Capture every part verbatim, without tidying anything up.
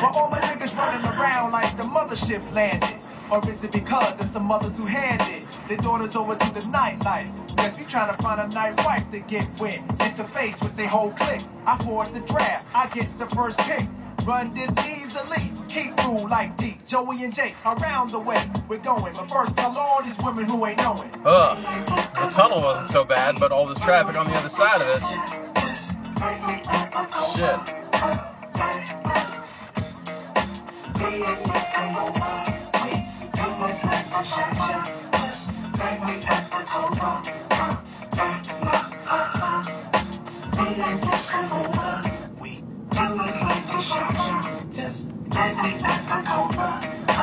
But all my niggas running around like the mothership landed. Or is it because there's some mothers who handed their daughters over to the nightlife? Guess we trying to find a night wife to get with. Interface with their whole clique. I force the draft, I get the first pick. Run this easily, keep rule like deep. Joey and Jake around the way we're going. But first tell all these women who ain't knowing. Ugh, the tunnel wasn't so bad, but all this traffic on the other side of it. Shit. Just let me come over.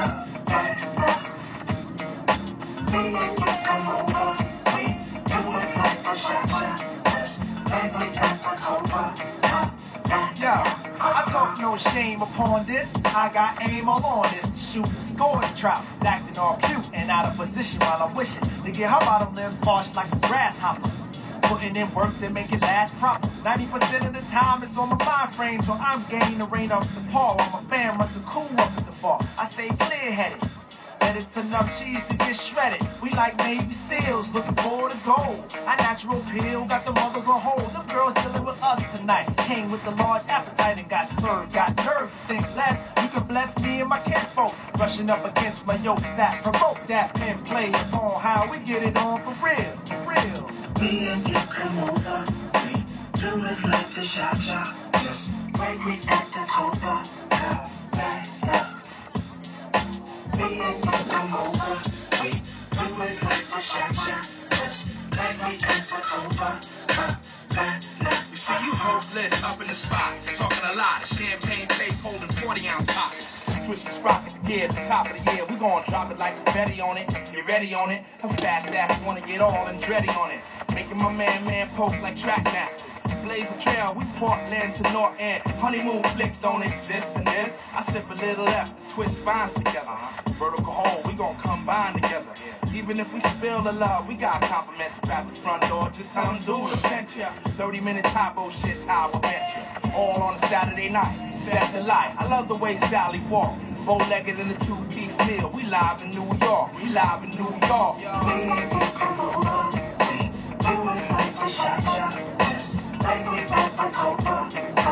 Me and you come over. We do it like a shot. Just let me come over. Yo, I talk no shame upon this. I got aim all on this. Shooting score trout, acting all cute and out of position while I'm wishing to get her bottom limbs washed like a grasshopper. Putting in work to make it last proper. ninety percent of the time it's on my mind frame, so I'm gaining the rain up the paw. While my fam runs the cool up at the bar. I stay clear-headed. That it's enough cheese to get shredded. We like Navy SEALs looking for the gold. Our natural pill got the mothers on hold. Them girls dealing with us tonight. Came with the large appetite and got served. Got nerve to think less. You can bless me and my kinfolk. Brushing up against my yoke sack. Provoke that pen play upon how we get it on for real. For real. Me and you come over. We do it like the shot-shot. Just like we at the Copa. Go back up. Me and you come over. We do it like the shot-shot. Just like we at the Copa. Go back up. We see you hopeless up in the spot. Talking a lot. Champagne face holding forty ounce pop. Switch the sprocket to gear at the top of the year. We gon' drop it like confetti on it. You ready on it? How fast ass wanna get all and dready on it. Making my man man poke like track master. Blaze a trail, we Portland to North End. Honeymoon flicks don't exist in this. I sip a little left, twist spines together. Vertical hole, we gon' combine together. Even if we spill the love, we got compliments at the front door. Just tell them do the sent ya. thirty minute typo shit's how I bet you. All on a Saturday night, set the light. I love the way Sally walk. Bow-legged in a two-piece meal. We live in New York. We live in New York. Me and you come over. We do it like a shot-shot. Just like we at the Copa.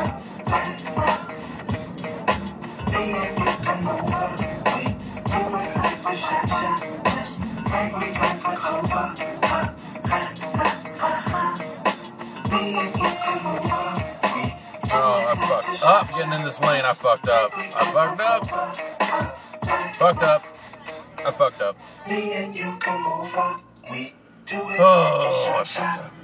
Me and you come over. We do it like a shot-shot. Just like we at the Copa. Me and you come over. Oh, I fucked up. Getting in this lane, I fucked up. I fucked up. Fucked up. I fucked up. Me and you come over. We do it. Oh, I fucked up.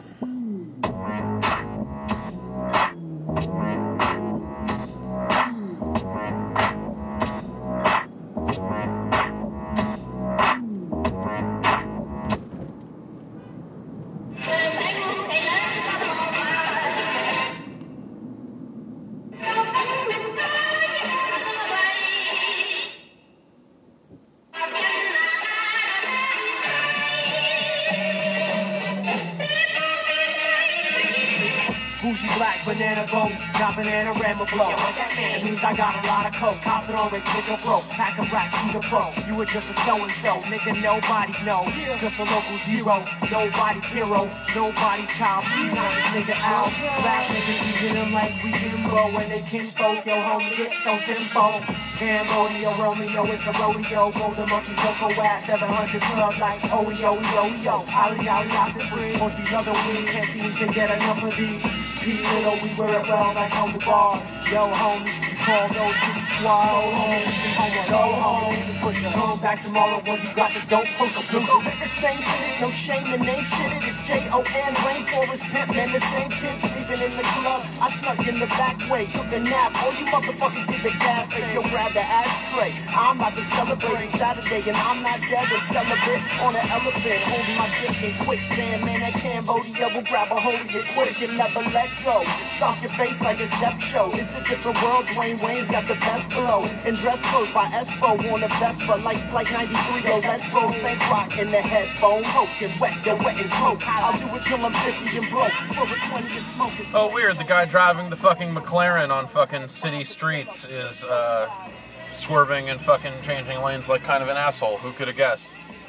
Bougie black banana boat, got banana ramble blow. It means I got a lot of coke, cop it on Rick, nigga broke. Pack of racks, he's a pro. You were just a so-and-so, nigga nobody know. Just a local zero, nobody's hero, nobody's child. Please knock this nigga out. Rap niggas, we hit him like we hit him low. When they kinfolk, yo homie, it's so simple. Cambodia, Romeo, it's a rodeo. Golden monkey, Soko ass, seven hundred club like oh yo, yo, yo. Ollie, ollie, lots of free. Most these other we can't seem to get enough of these. P little, we wear it well like on the bars. Yo, homie, you call those kitty squad. Go home, some homework. Go home, some push it. Come back tomorrow when you got the dope hook up. Blue, go make the same shit, no shame, the name shit. It is J O N, Rainforest Pimp, man. The same kid sleeping in the club. I snuck in the back way, took a nap. All you motherfuckers get the gas face. Yo, grab the ashtray. I'm about to celebrate Saturday, and I'm not dead to celebrate on an elephant. Holding my dick in quicksand, man. That Cambodia will grab a hold of you quick and never let go. Stomp your face like a step show. It's a different world. Dwayne Wayne's got the best glow. And dress clothes by Espo on the Vespa, like Flight ninety-three, yo, let's go. Bank rock in the headphone, coke and wet, you're wet and coke. I'll do it till I'm fifty and broke, for a twenty to smoke. Oh, weird, the guy driving the fucking McLaren on fucking city streets is, uh, swerving and fucking changing lanes like kind of an asshole. Who could have guessed?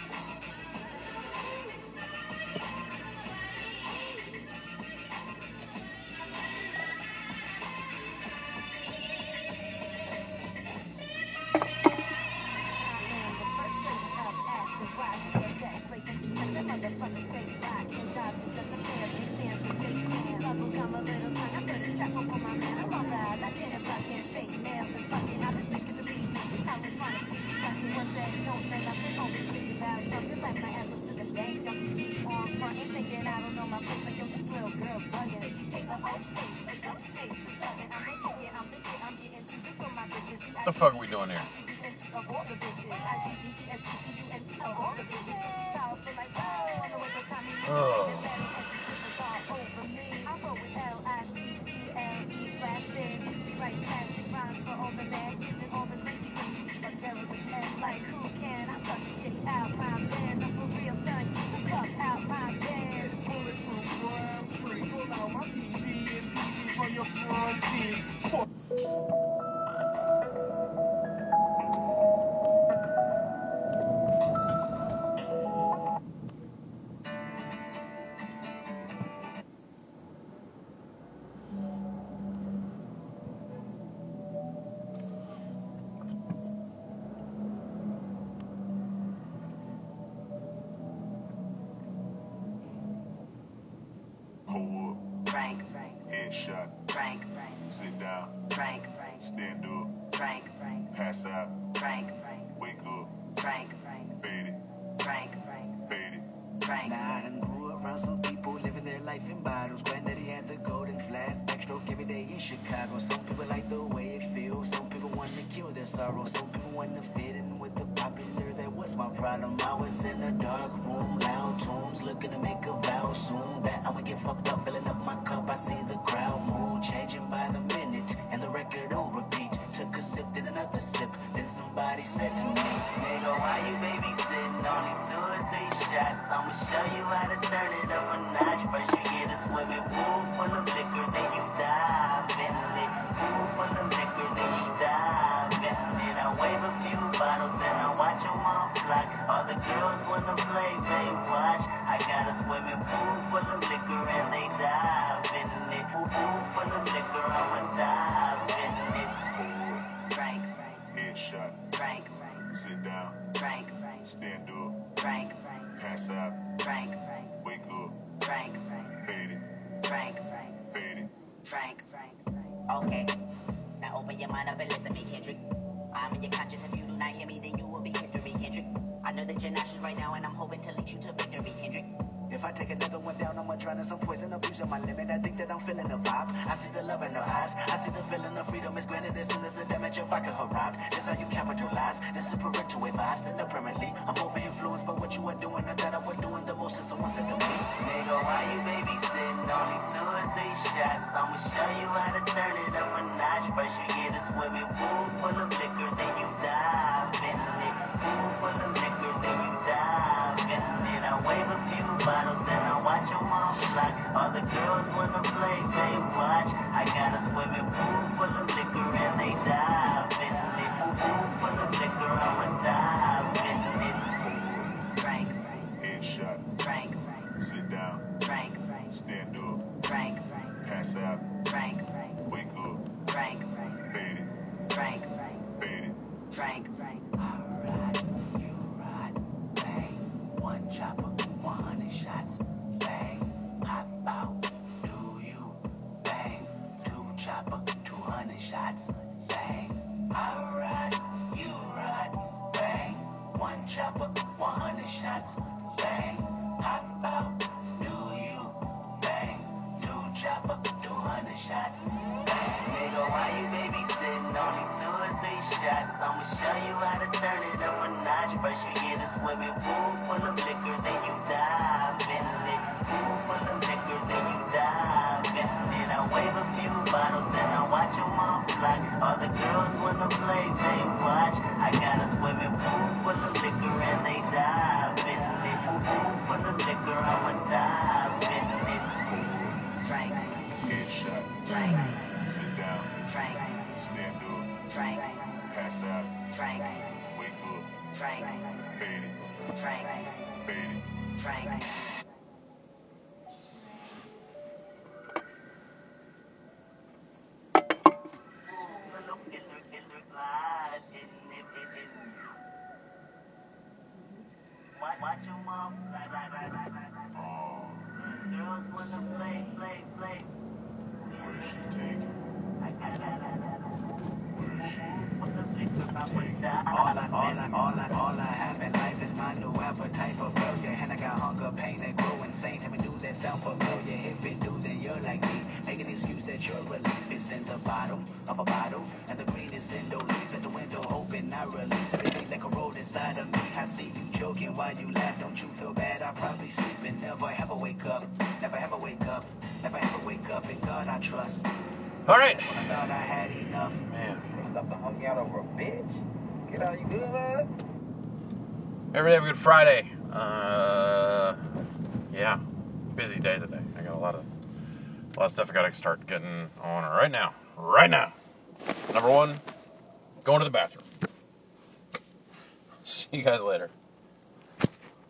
What the fuck are we doing here? Oh. Frank, headshot, Frank, sit down, Frank, stand up, Frank, pass out, Frank, wake up, Frank, fade it, Frank, fade it, Frank. Nah, I done grew around some people living their life in bottles. Granddaddy had the golden flask, backstroke every day in Chicago. Some people like the way it feels, some people want to kill their sorrow, some people want to fit in with the popular. That was my problem. I was in a dark room, loud tunes, looking to make a vow soon that I would get fucked up, filling up my cup. I see the crowd mood changing by the minute, and the record on repeat. Took a sip, then another sip, then somebody said to me, nigga, why you babysitting? Only two or three shots. I'ma show you how to turn it up a notch. First you get a swimming pool full of liquor, then you dive in it. Pool full of liquor, then you dive in it. I wave a few bottles, then I watch them all fly. All the girls wanna play, they watch. I got a swimming pool full of liquor and they dive in it. Pool full of liquor, I'ma dive in it. Frank, headshot, Frank, sit down, Frank, stand up, Frank, pass out, Frank, wake up, Frank, fade it, Frank, fade it, Frank. Okay, now open your mind up and listen to me, Kendrick. I'm in your conscience. If you do not hear me, then you will be history, Kendrick. I know that you're nauseous right now, and I'm hoping to lead you to victory, Kendrick. If I take another one down, I'ma drown in some poison, abusing my limit. I think that I'm feeling the vibe. I see the love in her eyes. I see the feeling of freedom is granted as soon as the damage of vodka arrives. This how you capitalize. This is parental advice. Then apparently, I'm over influenced by what you are doing. I thought I was doing the most, and someone said to me, nigga, why you babysitting? Only two or three shots. I'ma show you how to turn it up a notch. First you get a swimming pool full of liquor, then you dive in it. Pool full of liquor, then you dive in it. I wave a few bottles, then I watch them all fly. All the girls wanna play, they watch. I got a swimming pool full of liquor and they dive in it. Pool full of liquor, I'ma dive in it. Frank, headshot, Frank, sit down, Frank, stand up, Frank, pass out, Frank, wake up, Frank, fade it, Frank, fade it, Frank. I ride, you ride, bang, one chopper, one hundred shots, bang, hop out, do you, bang, two chopper, two hundred shots, bang, I ride, you ride, bang, one chopper, one hundred shots, bang, hop out, do you, bang, two chopper, two hundred shots, bang. Nigga, why you babysitting? Only two or three shots. I'ma show you how to turn it up a notch. First you get a swimming pool full of liquor, then you dive in it. Pool full of liquor, then you dive in it. I wave a few bottles, then I watch them all off like all the girls wanna play, they watch. I got a swimming pool full of liquor and they dive in it. Pool full of liquor, I'ma dive in it. Drink, Headshot. drink, Sit down. drink, Stand up. drink, Pass out. drink, Wake up. drink, Fade it. drink, Fade it. drink. Watch your mom, like, like, like, like, like. Oh, man. Girls wanna play, play, play. Where's she taking? I got that, that, that, that. Where's she? What the flick I would die. All I, all I, all I, all I have in life is my new appetite for failure. And I got hunger, pain, that grow insane. Tell me, do that sound familiar? If it do, then you're like me. Make an excuse that your relief is in the bottom of a bottle. And the green is in the leaf. Let the window open, I release everything that corrode inside of me. I see you joking while you laugh. Don't you feel bad? I probably sleeping. Never ever wake up. Never ever wake up. Never ever wake up. In God I trust. All right. When I thought I had enough. Man. Stuff to hung out over a bitch. Get out, you good, man? Every day of Good Friday. Uh, yeah. Busy day today. I got a lot of, a lot of stuff I got to start getting on right now. Right now. Number one, going to the bathroom. See you guys later.